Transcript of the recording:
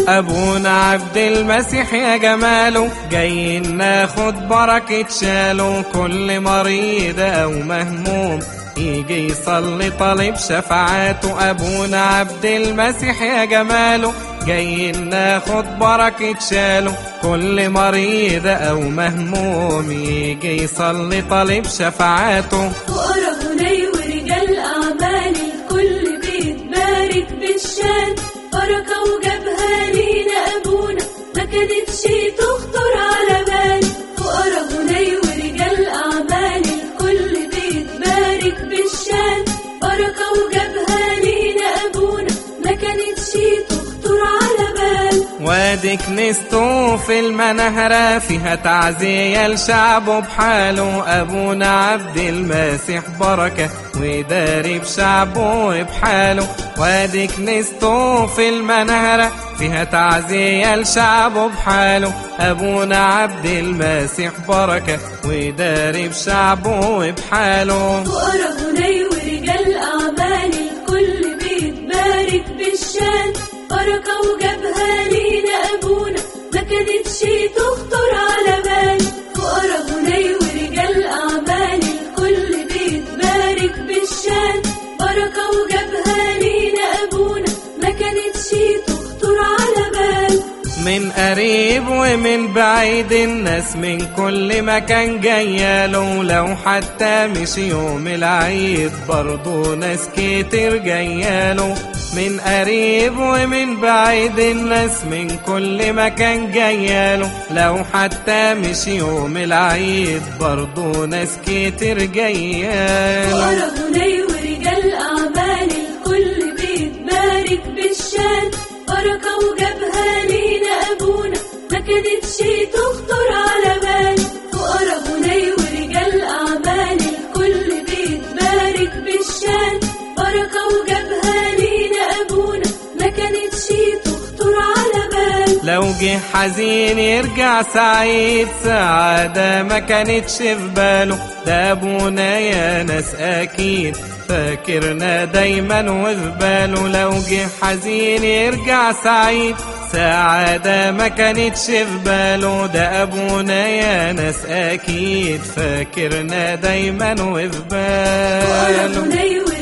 أبونا عبد المسيح يا جماله، جايين ناخد بركة شاله. كل مريض أو مهموم يجي يصلي طالب شفاعاته. أبونا عبد المسيح يا جماله، جايين ناخد بركة شاله. كل مريض أو مهموم يجي يصلي طالب شفاعاته. فقراء غني ورجال أعمال الكل بيتبارك بالشان. بركة وجابها لينا أبونا ما كانتش تخطر على بال. فقراء غني ورجال أعمال الكل بيتبارك بالشان. بركة وجابها لينا أبونا ما كانتش تخطر على بال. وادي كنيسته في المنهرة فيها تعزية لشعبه بحاله. أبونا عبد المسيح بركة ويداري بشعبه بحاله. وادي كنيسته في المنهرة فيها تعزية لشعبه بحاله. أبونا عبد المسيح بركة ويداري بشعبه بحاله. فقراء غني ورجال أعمال الكل بيتبارك بالشان. بركة وجابها لينا أبونا ما كانتش تخطر على بال. فقراء غني ورجال أعمال الكل بيتبارك بالشان. بركة وجابها لينا أبونا ما كانتش تخطر على بال. من قريب ومن بعيد الناس من كل مكان جاياله. لو حتى مش يوم العيد برضو ناس كتير جاياله. من قريب ومن بعيد الناس من كل مكان جاياله. لو حتى مش يوم العيد برضو ناس كتير جاياله. فقراء غني ورجال أعمال الكل بيتبارك بالشان. بركة وجابها لينا أبونا ما كانتش تخطر على بال. فقراء غني ورجال أعمال الكل بيتبارك بالشان. بركة وجابها لينا أبونا ما كانتش تخطر على بال. لو جه حزين يرجع سعيد سعادة ما كانتش في باله. ده أبونا يا ناس أكيد فاكرنا دايما وفي باله. لو جه حزين يرجع سعيد سعادة ما كانتش في باله. ده أبونا يا ناس أكيد فاكرنا دايما وفي باله.